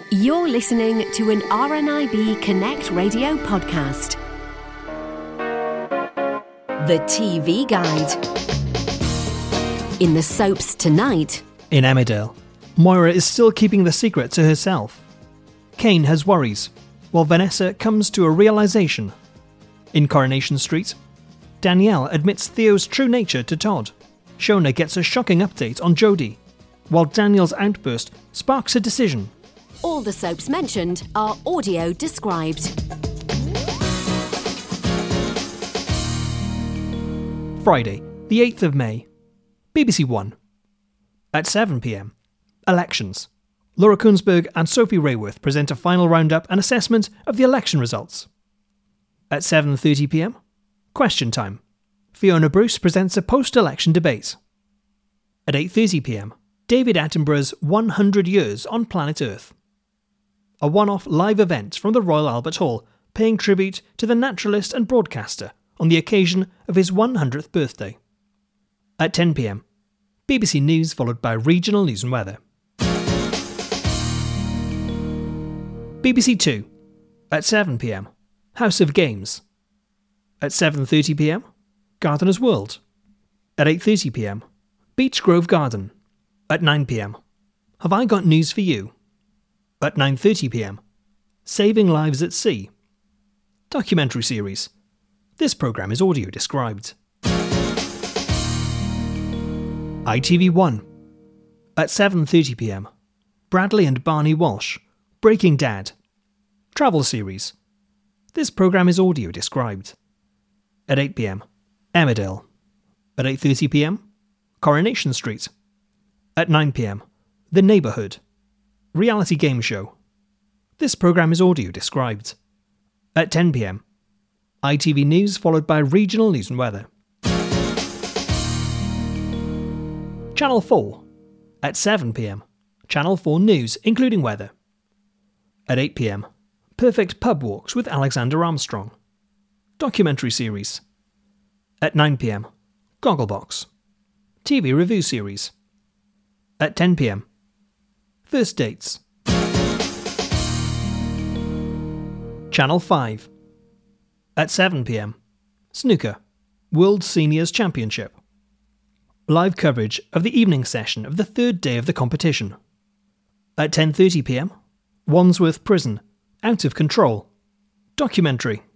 You're listening to an RNIB Connect Radio podcast. The TV Guide. In the soaps tonight. In Emmerdale, Moira is still keeping the secret to herself. Kane has worries, while Vanessa comes to a realisation. In Coronation Street, Danielle admits Theo's true nature to Todd. Shona gets a shocking update on Jodie, while Daniel's outburst sparks a decision. All the soaps mentioned are audio described. Friday, the 8th of May. BBC One. At 7 p.m, elections. Laura Kuenssberg and Sophie Rayworth present a final roundup and assessment of the election results. At 7:30 p.m, Question Time. Fiona Bruce presents a post-election debate. At 8:30 p.m, David Attenborough's 100 Years on Planet Earth. A one-off live event from the Royal Albert Hall, paying tribute to the naturalist and broadcaster on the occasion of his 100th birthday. At 10 p.m, BBC News followed by regional news and weather. BBC Two. At 7 p.m, House of Games. At 7:30 p.m, Gardener's World. At 8:30 p.m, Beech Grove Garden. At 9 p.m, Have I Got News for You? At 9:30 p.m, Saving Lives at Sea. Documentary series. This programme is audio described. ITV1. At 7:30 p.m, Bradley and Barney Walsh. Breaking Dad. Travel series. This programme is audio described. At 8 p.m, Emmerdale. At 8:30 p.m, Coronation Street. At 9 p.m, The Neighbourhood. Reality game show. This programme is audio described. At 10 p.m, ITV News followed by regional news and weather. Channel 4. At 7 p.m, Channel 4 News, including weather. At 8 p.m, Perfect Pub Walks with Alexander Armstrong. Documentary series. At 9 p.m, Gogglebox. TV review series. At 10 p.m, First Dates. Channel 5. At 7 p.m, Snooker, World Seniors Championship. Live coverage of the evening session of the third day of the competition. At 10:30 p.m, Wandsworth Prison, Out of Control. Documentary.